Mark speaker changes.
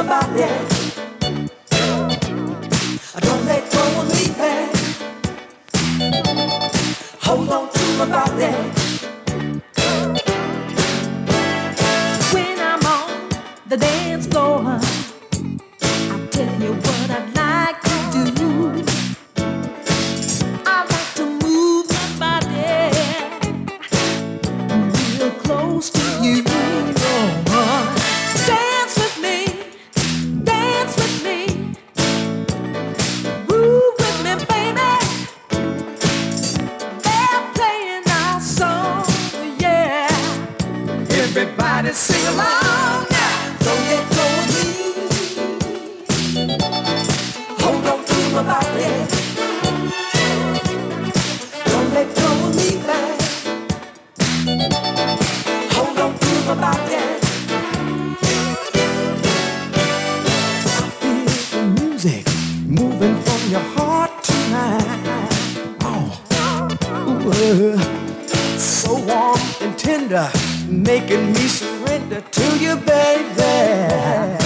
Speaker 1: my body. Don't let go of me, babe. Hold on to my body. When I'm on the dance floor, I'll tell you what I'd like to do. I'd like to move my body real close to you. Dance with me, dance with me, groove with me, baby. They're playing our song, yeah. Everybody sing along now. Don't let go of me. Hold on to my body. Don't let go of me, babe. Hold on to my body. I feel the music moving from your heart tonight. Oh, ooh, so warm and tender, making me surrender to you, baby.